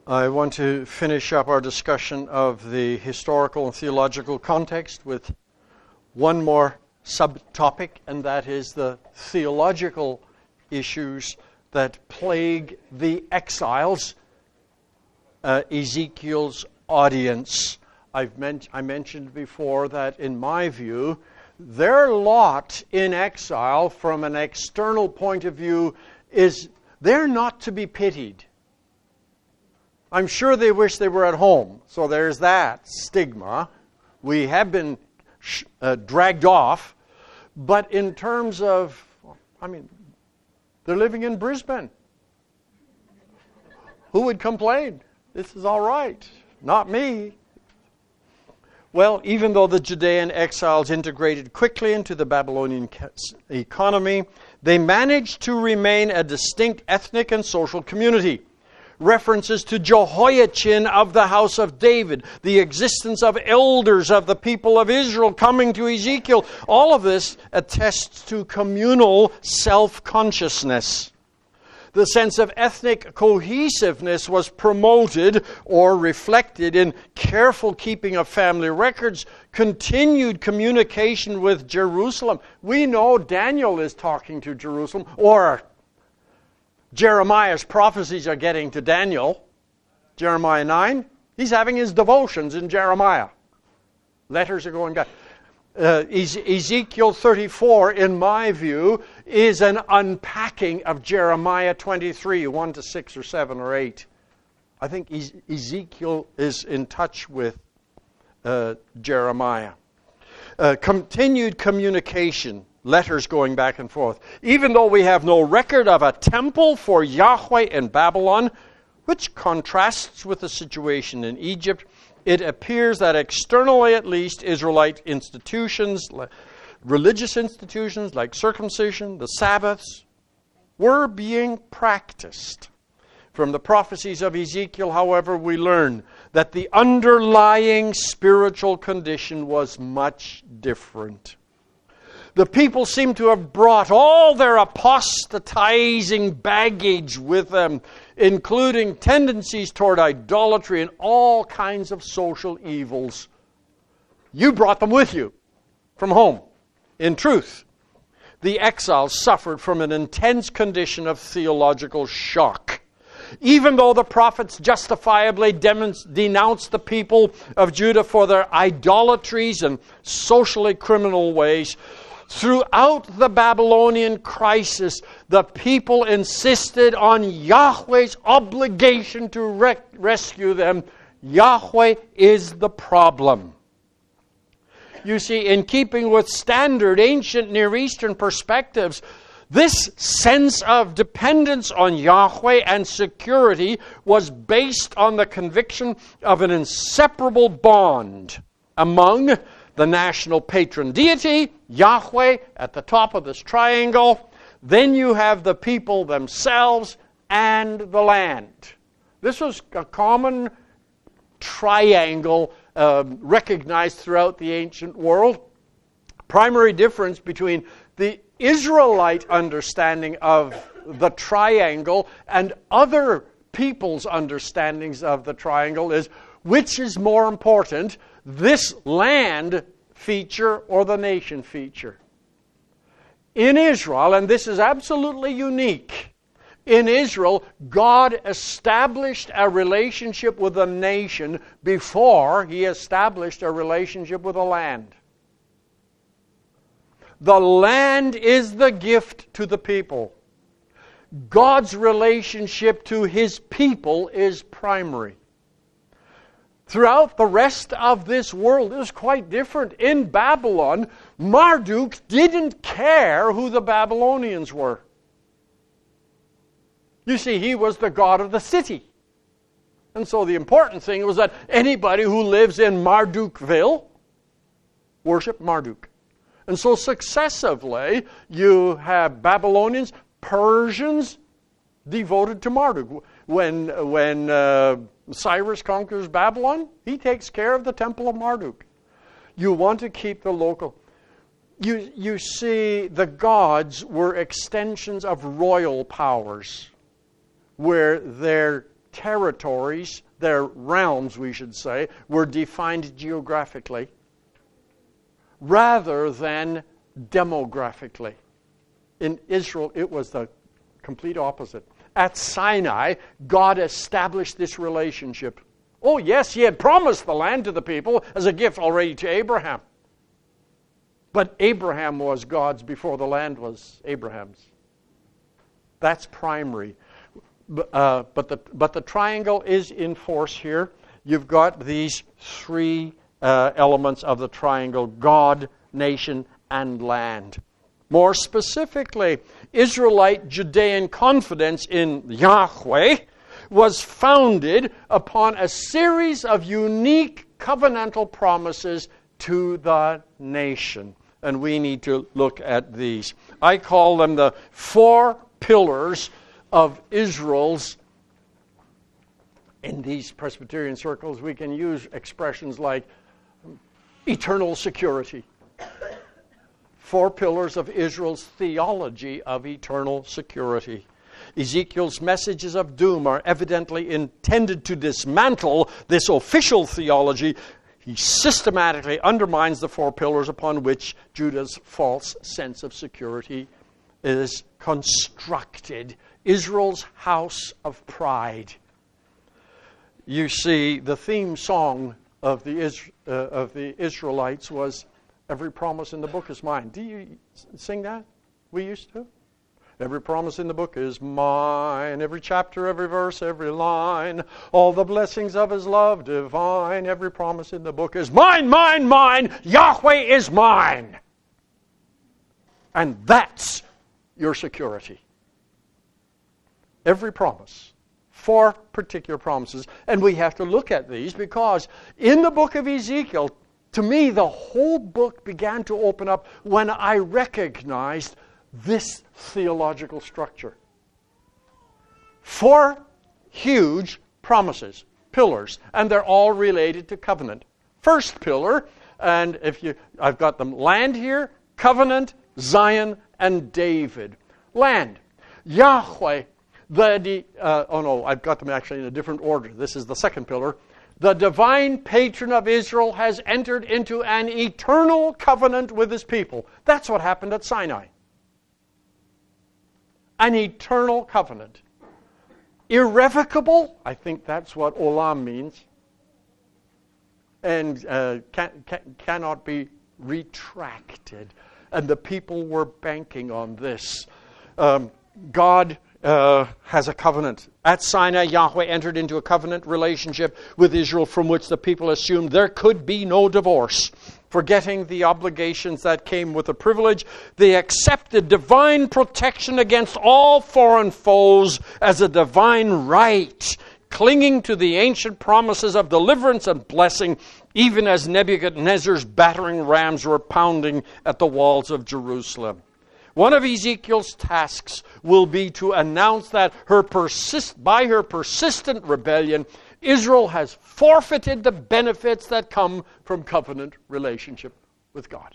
I want to finish up our discussion of the historical and theological context with one more subtopic, and that is the theological issues that plague the exiles, Ezekiel's audience. I mentioned before that, in my view, their lot in exile from an external point of view is they're not to be pitied. I'm sure they wish they were at home, so there's that stigma. We have been dragged off, but in terms of, they're living in Brisbane. Who would complain? This is all right. Not me. Well, even though the Judean exiles integrated quickly into the Babylonian economy, they managed to remain a distinct ethnic and social community. References to Jehoiachin of the house of David, the existence of elders of the people of Israel coming to Ezekiel, all of this attests to communal self-consciousness. The sense of ethnic cohesiveness was promoted or reflected in careful keeping of family records, continued communication with Jerusalem. We know Daniel is talking to Jerusalem, or Jeremiah's prophecies are getting to Daniel. Jeremiah 9, he's having his devotions in Jeremiah. Letters are going back. Ezekiel 34, in my view, is an unpacking of Jeremiah 23, 1 to 6 or 7 or 8. I think Ezekiel is in touch with Jeremiah. Continued communication, letters going back and forth. Even though we have no record of a temple for Yahweh in Babylon, which contrasts with the situation in Egypt, it appears that externally at least Israelite institutions, religious institutions like circumcision, the Sabbaths, were being practiced. From the prophecies of Ezekiel, however, we learn that the underlying spiritual condition was much different. The people seem to have brought all their apostatizing baggage with them, including tendencies toward idolatry and all kinds of social evils. You brought them with you from home. In truth, the exiles suffered from an intense condition of theological shock. Even though the prophets justifiably denounced the people of Judah for their idolatries and socially criminal ways, throughout the Babylonian crisis, the people insisted on Yahweh's obligation to rescue them. Yahweh is the problem. You see, in keeping with standard ancient Near Eastern perspectives, this sense of dependence on Yahweh and security was based on the conviction of an inseparable bond among the national patron deity, Yahweh, at the top of this triangle. Then you have the people themselves and the land. This was a common triangle recognized throughout the ancient world. Primary difference between the Israelite understanding of the triangle and other people's understandings of the triangle is which is more important, this land feature or the nation feature. In Israel, and this is absolutely unique, in Israel, God established a relationship with a nation before He established a relationship with a land. The land is the gift to the people. God's relationship to His people is primary. Throughout the rest of this world, it was quite different. In Babylon, Marduk didn't care who the Babylonians were. You see, he was the god of the city. And so the important thing was that anybody who lives in Mardukville worship Marduk. And so successively, you have Babylonians, Persians devoted to Marduk. When Cyrus conquers Babylon, he takes care of the temple of Marduk. You want to keep the local. You see, the gods were extensions of royal powers, where their territories, their realms, we should say, were defined geographically rather than demographically. In Israel, it was the complete opposite. At Sinai, God established this relationship. Oh, yes, he had promised the land to the people as a gift already to Abraham. But Abraham was God's before the land was Abraham's. That's primary. But the triangle is in force here. You've got these three elements of the triangle: God, nation, and land. More specifically, Israelite Judean confidence in Yahweh was founded upon a series of unique covenantal promises to the nation. And we need to look at these. I call them the 4 pillars of Israel's. In these Presbyterian circles, we can use expressions like eternal security. 4 pillars of Israel's theology of eternal security. Ezekiel's messages of doom are evidently intended to dismantle this official theology. He systematically undermines the 4 pillars upon which Judah's false sense of security is constructed. Israel's house of pride. You see, the theme song of the Israelites was, "Every promise in the book is mine." Do you sing that? We used to. Every promise in the book is mine. Every chapter, every verse, every line. All the blessings of His love divine. Every promise in the book is mine, mine, mine. Yahweh is mine. And that's your security. Every promise. 4 particular promises. And we have to look at these because in the book of Ezekiel, to me, the whole book began to open up when I recognized this theological structure. 4 huge promises, pillars, and they're all related to covenant. First pillar, and I've got them: land here, covenant, Zion, and David. Land. Yahweh, I've got them actually in a different order. This is the second pillar. The divine patron of Israel has entered into an eternal covenant with His people. That's what happened at Sinai. An eternal covenant. Irrevocable, I think that's what olam means. And cannot be retracted. And the people were banking on this. God has a covenant. At Sinai, Yahweh entered into a covenant relationship with Israel from which the people assumed there could be no divorce. Forgetting the obligations that came with the privilege, they accepted divine protection against all foreign foes as a divine right, clinging to the ancient promises of deliverance and blessing, even as Nebuchadnezzar's battering rams were pounding at the walls of Jerusalem. One of Ezekiel's tasks will be to announce that by her persistent rebellion, Israel has forfeited the benefits that come from covenant relationship with God.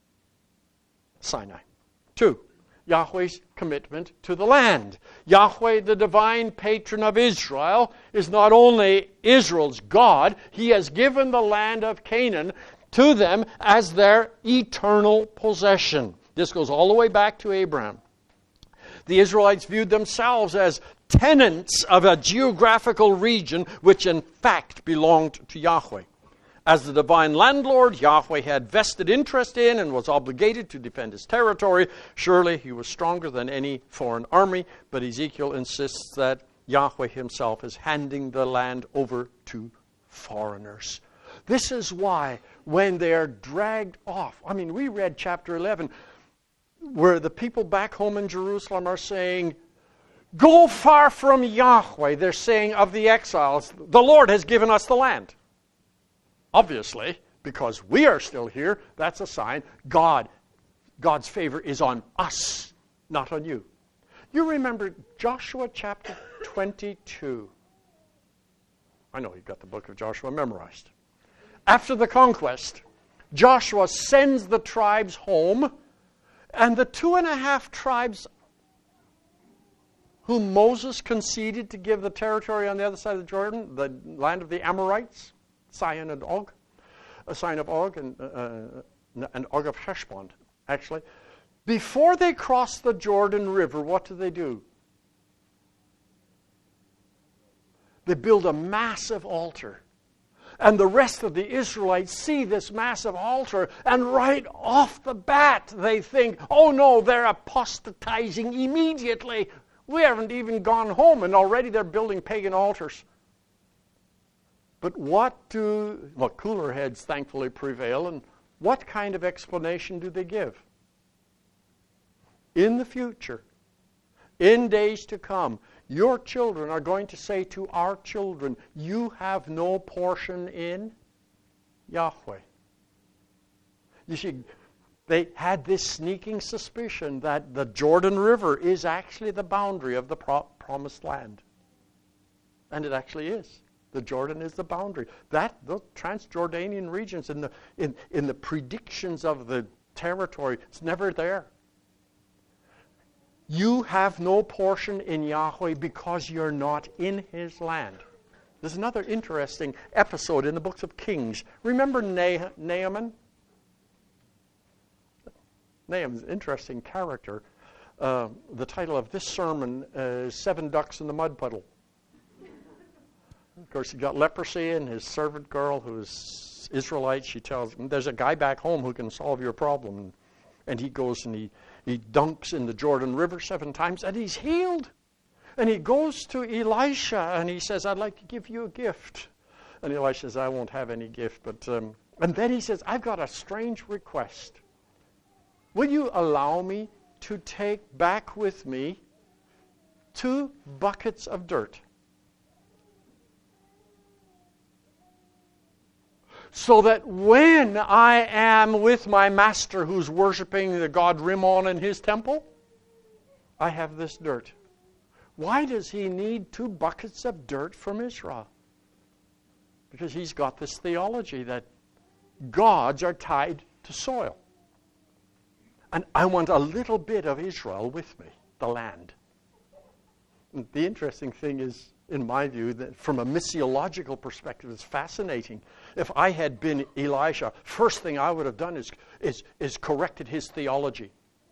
Sinai. 2, Yahweh's commitment to the land. Yahweh, the divine patron of Israel, is not only Israel's God, He has given the land of Canaan to them as their eternal possession. This goes all the way back to Abraham. The Israelites viewed themselves as tenants of a geographical region which in fact belonged to Yahweh. As the divine landlord, Yahweh had vested interest in and was obligated to defend His territory. Surely He was stronger than any foreign army, but Ezekiel insists that Yahweh Himself is handing the land over to foreigners. This is why when they are dragged off, we read chapter 11, where the people back home in Jerusalem are saying, "Go far from Yahweh." They're saying of the exiles, the Lord has given us the land. Obviously, because we are still here, that's a sign God's favor is on us, not on you. You remember Joshua chapter 22. I know you've got the book of Joshua memorized. After the conquest, Joshua sends the tribes home, and the 2.5 tribes whom Moses conceded to give the territory on the other side of the Jordan, the land of the Amorites, Sihon and Og, a Sihon of Og and Og of Heshbon, actually. Before they cross the Jordan River, what do? They build a massive altar. And the rest of the Israelites see this massive altar, and right off the bat they think, oh no, they're apostatizing immediately. We haven't even gone home, and already they're building pagan altars. But cooler heads thankfully prevail, and what kind of explanation do they give? In the future, in days to come, your children are going to say to our children, you have no portion in Yahweh. You see, they had this sneaking suspicion that the Jordan River is actually the boundary of the promised land. And it actually is. The Jordan is the boundary. The Transjordanian regions in the predictions of the territory, it's never there. You have no portion in Yahweh because you're not in his land. There's another interesting episode in the books of Kings. Remember Naaman? Naaman's an interesting character. The title of this sermon is 7 Ducks in the Mud Puddle. Of course, he got leprosy, and his servant girl, who is Israelite, she tells him, there's a guy back home who can solve your problem. And he goes and he dunks in the Jordan River 7 times, and he's healed. And he goes to Elisha, and he says, I'd like to give you a gift. And Elisha says, I won't have any gift. And then he says, I've got a strange request. Will you allow me to take back with me 2 buckets of dirt? So that when I am with my master who's worshiping the god Rimmon in his temple, I have this dirt. Why does he need 2 buckets of dirt from Israel? Because he's got this theology that gods are tied to soil. And I want a little bit of Israel with me, the land. And the interesting thing is, in my view, that from a missiological perspective, it's fascinating. If I had been Elisha, first thing I would have done is corrected his theology.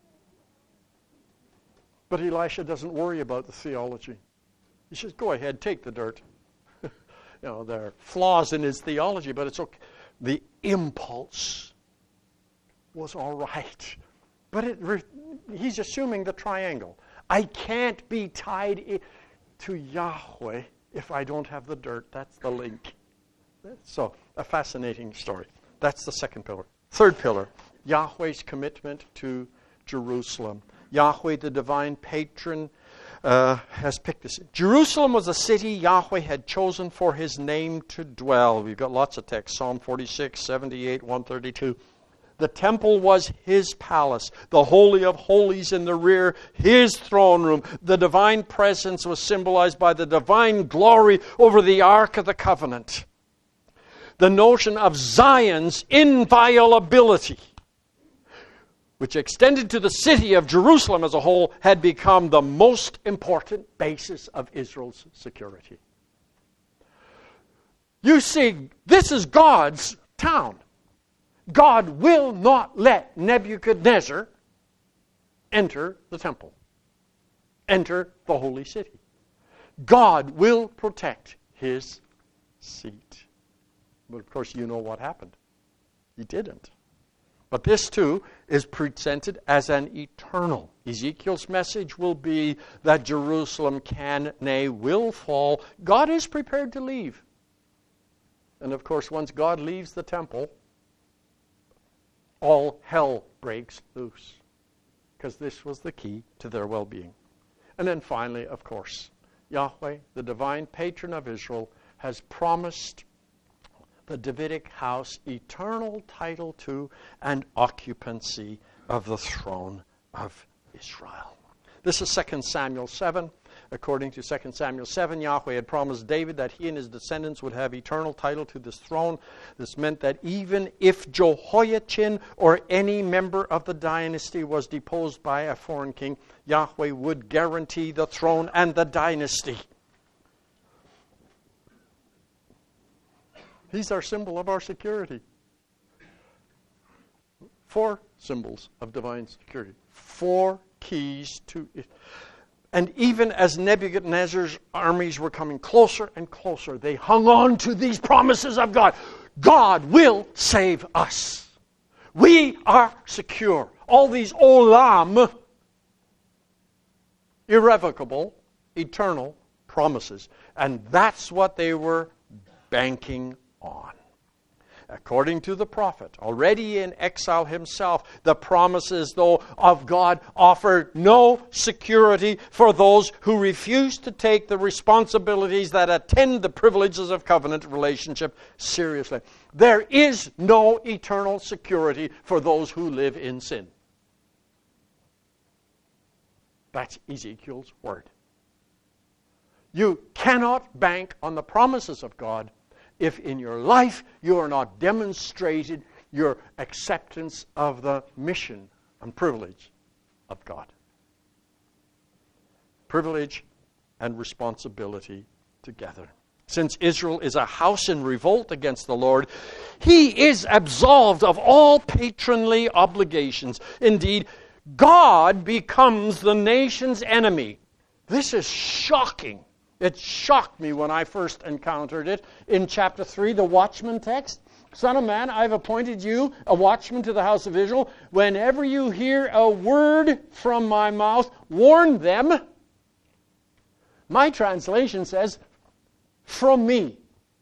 But Elisha doesn't worry about the theology. He says, go ahead, take the dirt. There are flaws in his theology, but it's okay. The impulse was all right. But he's assuming the triangle. I can't be tied to Yahweh if I don't have the dirt. That's the link. So, a fascinating story. That's the second pillar. Third pillar, Yahweh's commitment to Jerusalem. Yahweh, the divine patron, has picked this. Jerusalem was a city Yahweh had chosen for his name to dwell. We've got lots of texts. Psalm 46, 78, 132. The temple was his palace. The Holy of Holies in the rear, his throne room. The divine presence was symbolized by the divine glory over the Ark of the Covenant. The notion of Zion's inviolability, which extended to the city of Jerusalem as a whole, had become the most important basis of Israel's security. You see, this is God's town. God will not let Nebuchadnezzar enter the temple, enter the holy city. God will protect his seat. But of course, you know what happened. He didn't. But this too is presented as an eternal. Ezekiel's message will be that Jerusalem can, nay, will fall. God is prepared to leave. And of course, once God leaves the temple, all hell breaks loose. Because this was the key to their well-being. And then finally, of course, Yahweh, the divine patron of Israel, has promised the Davidic house eternal title to and occupancy of the throne of Israel. This is 2 Samuel 7. According to 2 Samuel 7, Yahweh had promised David that he and his descendants would have eternal title to this throne. This meant that even if Jehoiachin or any member of the dynasty was deposed by a foreign king, Yahweh would guarantee the throne and the dynasty. He's our symbol of our security. 4 symbols of divine security. 4 keys to it. And even as Nebuchadnezzar's armies were coming closer and closer, they hung on to these promises of God. God will save us. We are secure. All these olam, irrevocable, eternal promises. And that's what they were banking on. According to the prophet, already in exile himself, the promises, though, of God offered no security for those who refuse to take the responsibilities that attend the privileges of covenant relationship seriously. There is no eternal security for those who live in sin. That's Ezekiel's word. You cannot bank on the promises of God if in your life you are not demonstrated your acceptance of the mission and privilege of God. Privilege and responsibility together. Since Israel is a house in revolt against the Lord, he is absolved of all patronly obligations. Indeed, God becomes the nation's enemy. This is shocking. It shocked me when I first encountered it in chapter 3, the watchman text. Son of man, I've appointed you a watchman to the house of Israel. Whenever you hear a word from my mouth, warn them. My translation says, from me.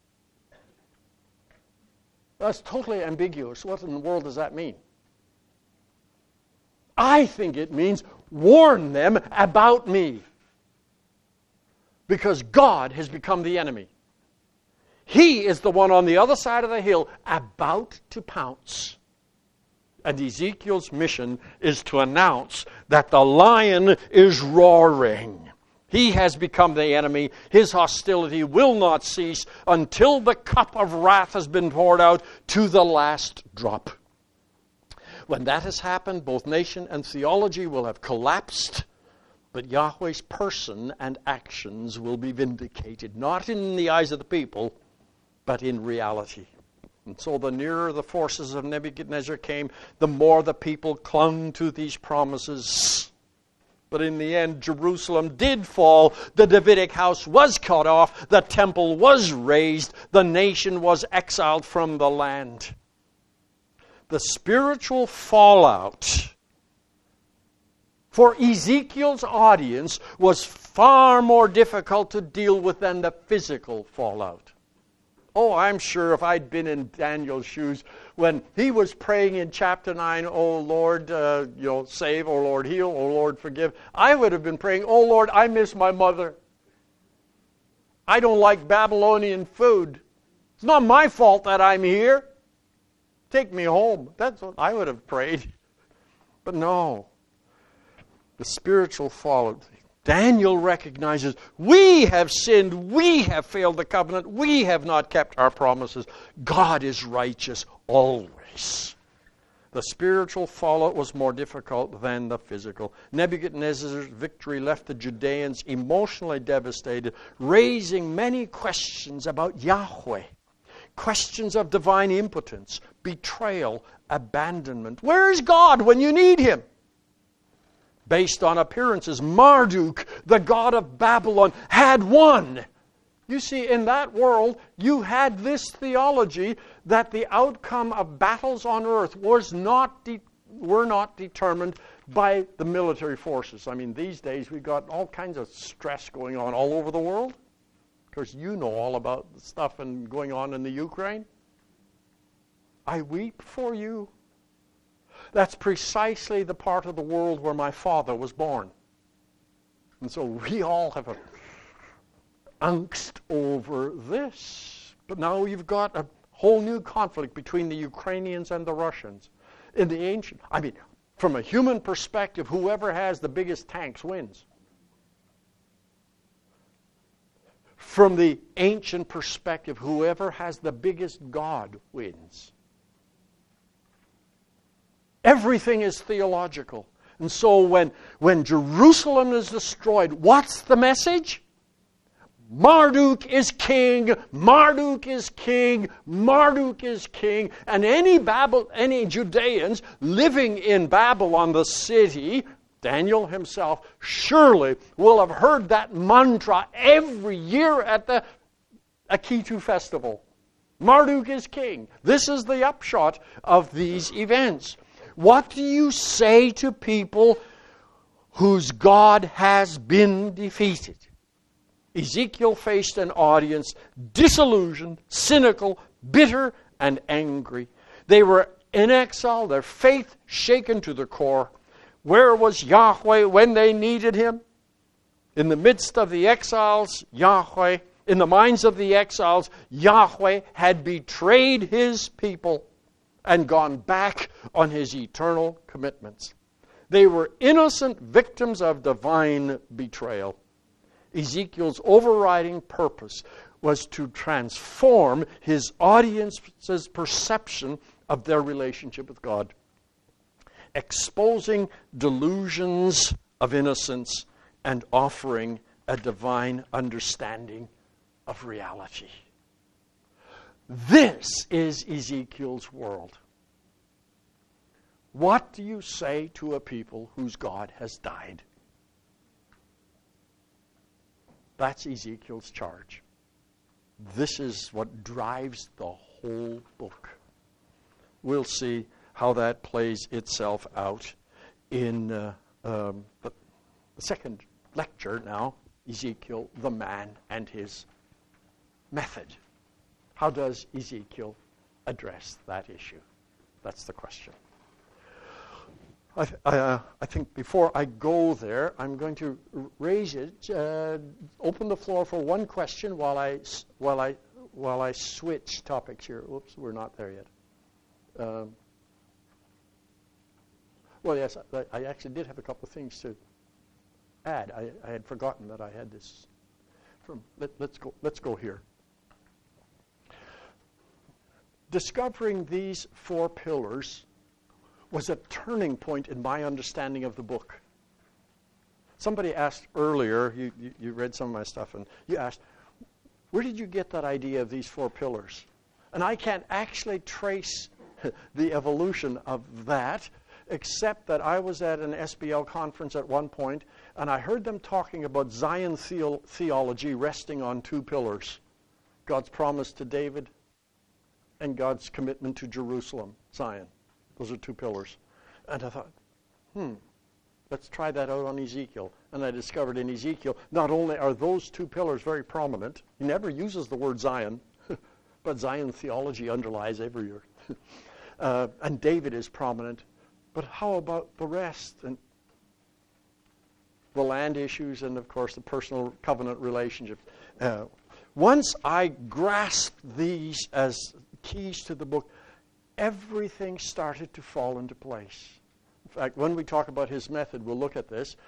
That's totally ambiguous. What in the world does that mean? I think it means warn them about me. Because God has become the enemy. He is the one on the other side of the hill about to pounce. And Ezekiel's mission is to announce that the lion is roaring. He has become the enemy. His hostility will not cease until the cup of wrath has been poured out to the last drop. When that has happened, both nation and theology will have collapsed. But Yahweh's person and actions will be vindicated, not in the eyes of the people, but in reality. And so the nearer the forces of Nebuchadnezzar came, the more the people clung to these promises. But in the end, Jerusalem did fall. The Davidic house was cut off. The temple was razed. The nation was exiled from the land. The spiritual fallout for Ezekiel's audience was far more difficult to deal with than the physical fallout. Oh, I'm sure if I'd been in Daniel's shoes when he was praying in chapter 9, oh Lord, save, oh Lord, heal, oh Lord, forgive, I would have been praying, oh Lord, I miss my mother. I don't like Babylonian food. It's not my fault that I'm here. Take me home. That's what I would have prayed. But no. The spiritual fallout. Daniel recognizes, we have sinned, we have failed the covenant, we have not kept our promises. God is righteous always. The spiritual fallout was more difficult than the physical. Nebuchadnezzar's victory left the Judeans emotionally devastated, raising many questions about Yahweh. Questions of divine impotence, betrayal, abandonment. Where is God when you need Him? Based on appearances, Marduk, the god of Babylon, had won. You see, in that world, you had this theology that the outcome of battles on earth were not determined by the military forces. I mean, these days we've got all kinds of stress going on all over the world. Of course, you know all about the stuff going on in the Ukraine. I weep for you. That's precisely the part of the world where my father was born. And so we all have an angst over this. But now you've got a whole new conflict between the Ukrainians and the Russians. In the ancient, from a human perspective, whoever has the biggest tanks wins. from the ancient perspective, whoever has the biggest God wins. Everything is theological. And so when Jerusalem is destroyed, what's the message? Marduk is king, Marduk is king, Marduk is king. And any Judeans living in Babylon, the city, Daniel himself, surely will have heard that mantra every year at the Akitu festival. Marduk is king. This is the upshot of these events. What do you say to people whose God has been defeated? Ezekiel faced an audience disillusioned, cynical, bitter, and angry. They were in exile, their faith shaken to the core. Where was Yahweh when they needed Him? In the midst of the exiles, Yahweh, in the minds of the exiles, Yahweh had betrayed His people and gone back on His eternal commitments. They were innocent victims of divine betrayal. Ezekiel's overriding purpose was to transform his audience's perception of their relationship with God, exposing delusions of innocence and offering a divine understanding of reality. This is Ezekiel's world. What do you say to a people whose God has died? That's Ezekiel's charge. This is what drives the whole book. We'll see how that plays itself out in the second lecture now, Ezekiel, the man and his method. How does Ezekiel address that issue? That's the question. I think before I go there, I'm going to raise it, open the floor for one question while I switch topics here. Oops, we're not there yet. Well, yes, I actually did have a couple of things to add. I had forgotten that I had this. Let's go here. Discovering these 4 pillars was a turning point in my understanding of the book. Somebody asked earlier, you read some of my stuff, and you asked, where did you get that idea of these 4 pillars? And I can't actually trace the evolution of that, except that I was at an SBL conference at one point, and I heard them talking about Zion theology resting on 2 pillars. God's promise to David and God's commitment to Jerusalem, Zion. Those are 2 pillars. And I thought, let's try that out on Ezekiel. And I discovered in Ezekiel, not only are those 2 pillars very prominent, he never uses the word Zion, but Zion theology underlies every year. And David is prominent. But how about the rest? And the land issues and, of course, the personal covenant relationships. Once I grasped these as keys to the book, everything started to fall into place. In fact, when we talk about his method, we'll look at this.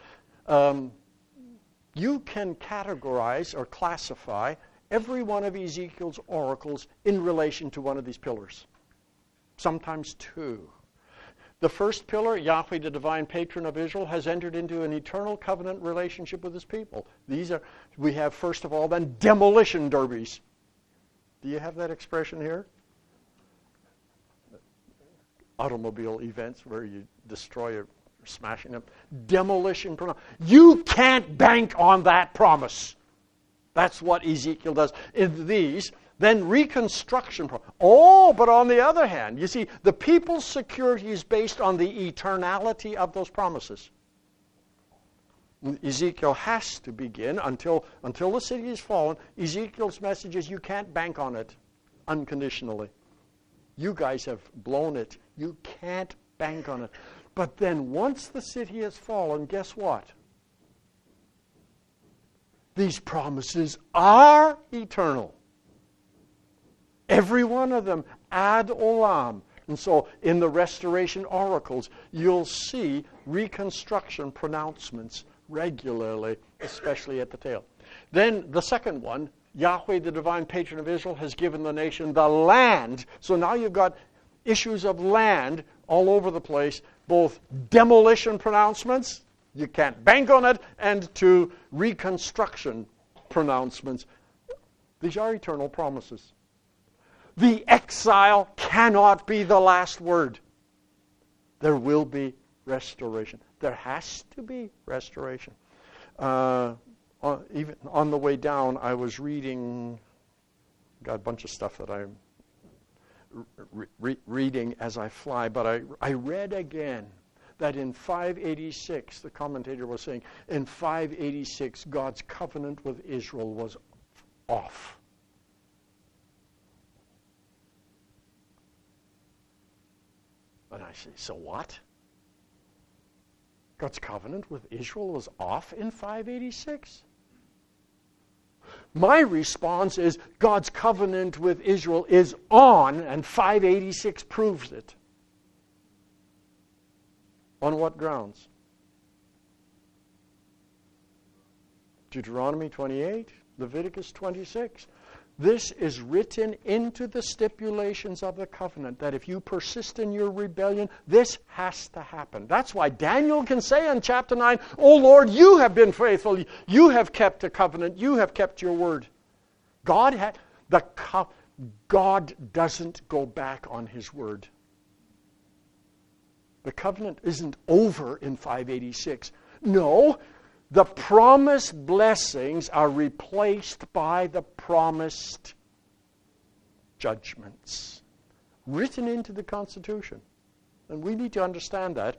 You can categorize or classify every one of Ezekiel's oracles in relation to one of these pillars. Sometimes 2. The first pillar, Yahweh, the divine patron of Israel, has entered into an eternal covenant relationship with his people. We have, first of all, then, demolition derbies. Do you have that expression here? Automobile events where you destroy or smashing them. Demolition. You can't bank on that promise. That's what Ezekiel does. In these, then reconstruction. But on the other hand, you see, the people's security is based on the eternality of those promises. Ezekiel has to begin, until the city is fallen, Ezekiel's message is you can't bank on it unconditionally. You guys have blown it. You can't bank on it. But then once the city has fallen, guess what? These promises are eternal. Every one of them ad olam. And so in the restoration oracles, you'll see reconstruction pronouncements regularly, especially at the tail. Then the second one, Yahweh, the divine patron of Israel, has given the nation the land. So now you've got issues of land all over the place, both demolition pronouncements, you can't bank on it, and to reconstruction pronouncements. These are eternal promises. The exile cannot be the last word. There will be restoration. There has to be restoration. Even on the way down, I was reading, got a bunch of stuff that I'm reading as I fly, but I read again that in 586, the commentator was saying, in 586, God's covenant with Israel was off. And I say, so what? God's covenant with Israel was off in 586? My response is God's covenant with Israel is on, and 586 proves it. On what grounds? Deuteronomy 28, Leviticus 26. This is written into the stipulations of the covenant, that if you persist in your rebellion, this has to happen. That's why Daniel can say in chapter 9, "O Lord, you have been faithful. You have kept the covenant. You have kept your word." God doesn't go back on his word. The covenant isn't over in 586. No, the promised blessings are replaced by the promised judgments written into the Constitution. And we need to understand that.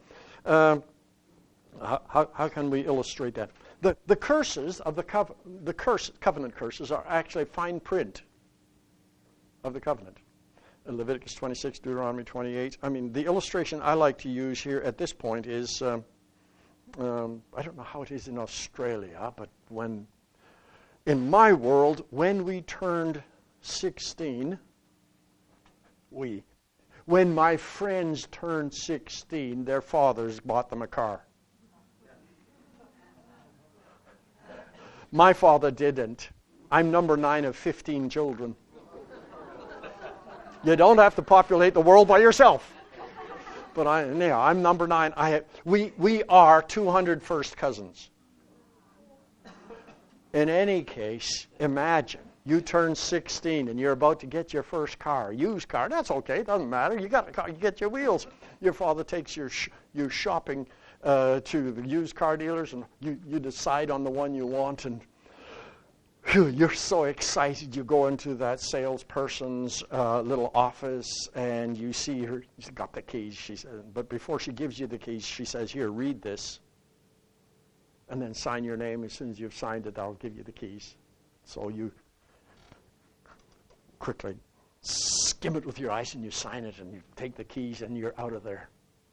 How can we illustrate that? The curses of the covenant curses are actually fine print of the covenant. In Leviticus 26, Deuteronomy 28. I mean, the illustration I like to use here at this point is, I don't know how it is in Australia, but in my world, when we turned 16, when my friends turned 16, their fathers bought them a car. My father didn't. I'm number 9 of 15 children. You don't have to populate the world by yourself. But I'm number 9. We are 200 first cousins. In any case, imagine you turn 16 and you're about to get your first car, used car. That's okay, doesn't matter. You got a car, you get your wheels. Your father takes you shopping to the used car dealers, and you decide on the one you want, and you're so excited. You go into that salesperson's little office, and you see her. She's got the keys. She says, but before she gives you the keys, she says, "Here, read this, and then sign your name. As soon as you've signed it, I'll give you the keys." So you quickly skim it with your eyes, and you sign it, and you take the keys, and you're out of there.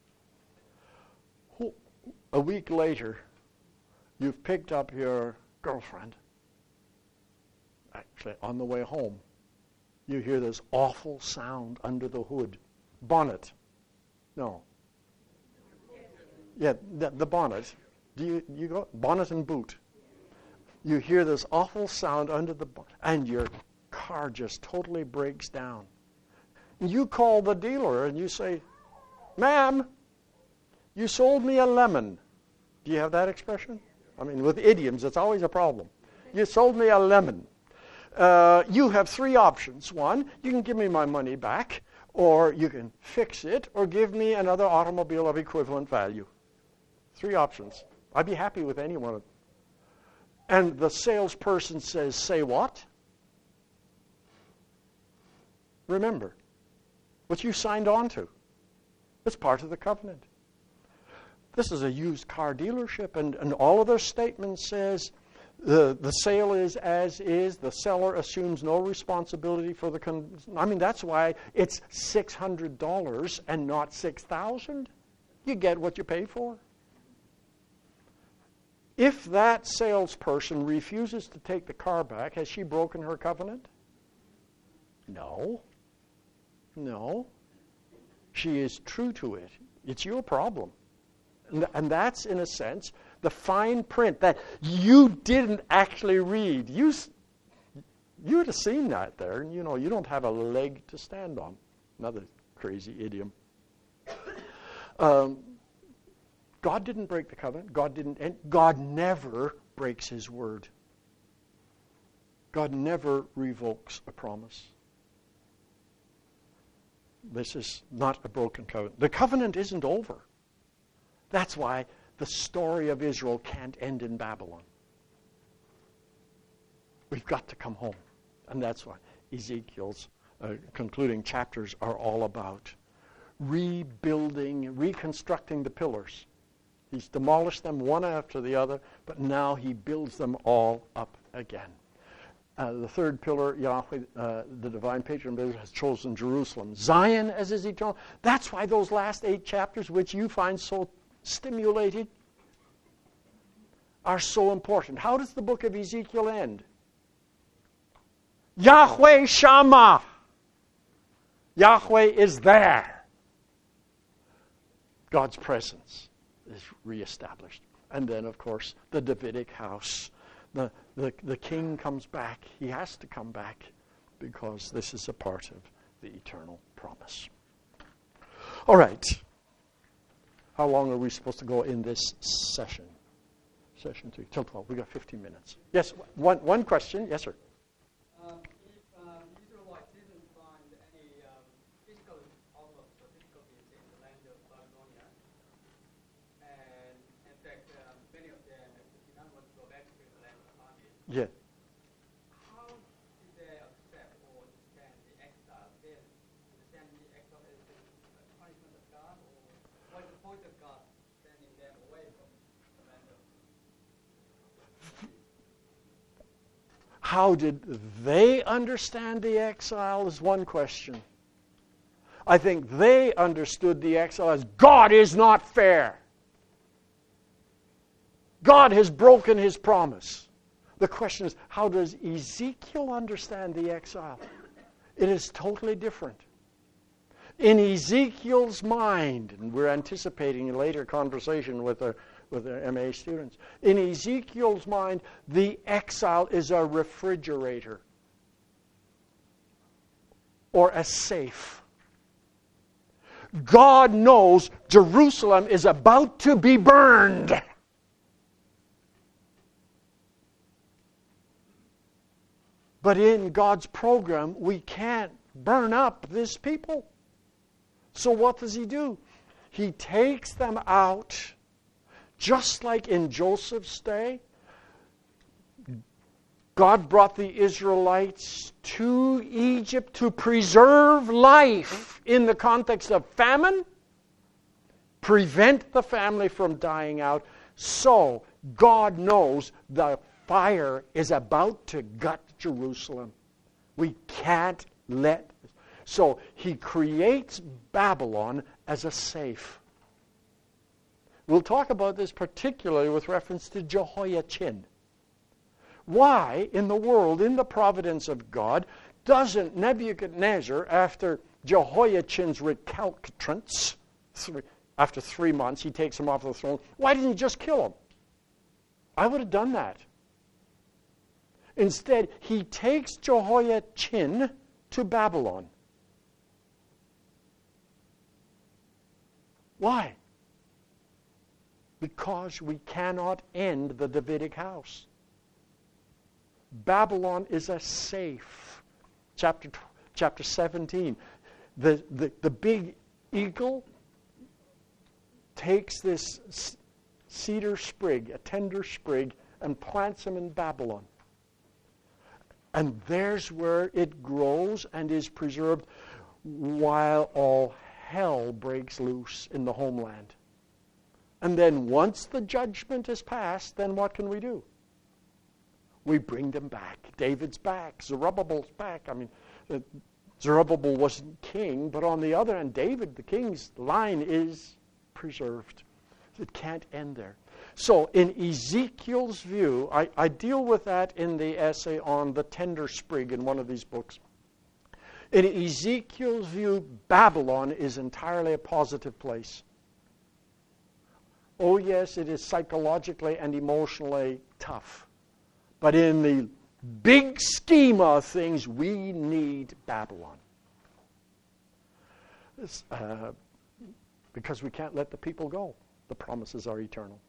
A week later, you've picked up your girlfriend. Actually, on the way home, you hear this awful sound under the hood. Bonnet. No. Yeah, the bonnet. You go bonnet and boot. You hear this awful sound under the bonnet, and your car just totally breaks down. You call the dealer and you say, "Ma'am, you sold me a lemon." Do you have that expression? I mean, with idioms, it's always a problem. You sold me a lemon. You have 3 options. 1, you can give me my money back, or you can fix it, or give me another automobile of equivalent value. 3 options. I'd be happy with any one of them. And the salesperson says, "Say what?" Remember, what you signed on to. It's part of the covenant. This is a used car dealership, and all of their statements says, the sale is as is. The seller assumes no responsibility for the... that's why it's $600 and not $6,000. You get what you pay for. If that salesperson refuses to take the car back, has she broken her covenant? No. She is true to it. It's your problem. And that's, in a sense, the fine print that you didn't actually read. You would have seen that there. And, you don't have a leg to stand on. Another crazy idiom. God didn't break the covenant. God never breaks his word. God never revokes a promise. This is not a broken covenant. The covenant isn't over. That's why the story of Israel can't end in Babylon. We've got to come home. And that's why Ezekiel's concluding chapters are all about rebuilding, reconstructing the pillars. He's demolished them one after the other, but now he builds them all up again. The third pillar, Yahweh, the divine patron of Israel, has chosen Jerusalem. Zion as his eternal. That's why those last 8 chapters, which you find so stimulating, are so important. How does the book of Ezekiel end? Yahweh Shammah. Yahweh is there. God's presence is reestablished. And then, of course, the Davidic house. The king comes back. He has to come back because this is a part of the eternal promise. All right. How long are we supposed to go in this session? Session 3, till 12. We've got 15 minutes. Yes, one question. Yes, sir. If Israelites didn't find any physical outlets or physical beings in the land of Babylonia, and in fact, many of them did not want to go back to the land of bondage, Yeah. how did they accept or understand the exile? Did they understand the exile as a punishment of God, or what is the point of God sending them away from the land of? How did they understand the exile is one question. I think they understood the exile as God is not fair. God has broken his promise. The question is, how does Ezekiel understand the exile? It is totally different. In Ezekiel's mind, and we're anticipating a later conversation with the MA students. In Ezekiel's mind, the exile is a refrigerator or a safe. God knows Jerusalem is about to be burned. But in God's program, we can't burn up this people. So what does he do? He takes them out. Just like in Joseph's day, God brought the Israelites to Egypt to preserve life in the context of famine, prevent the family from dying out. So God knows the fire is about to gut Jerusalem. We can't let. So he creates Babylon as a safe. We'll talk about this particularly with reference to Jehoiachin. Why in the world, in the providence of God, doesn't Nebuchadnezzar, after Jehoiachin's recalcitrance, after 3 months, he takes him off the throne, why didn't he just kill him? I would have done that. Instead, he takes Jehoiachin to Babylon. Why? Because we cannot end the Davidic house. Babylon is a safe. Chapter 17. The big eagle takes this cedar sprig, a tender sprig, and plants him in Babylon. And there's where it grows and is preserved while all hell breaks loose in the homeland. And then once the judgment is passed, then what can we do? We bring them back. David's back. Zerubbabel's back. I mean, Zerubbabel wasn't king, but on the other hand, David, the king's line, is preserved. It can't end there. So in Ezekiel's view, I deal with that in the essay on the tender sprig in one of these books. In Ezekiel's view, Babylon is entirely a positive place. Oh yes, it is psychologically and emotionally tough. But in the big scheme of things, we need Babylon. Because we can't let the people go. The promises are eternal.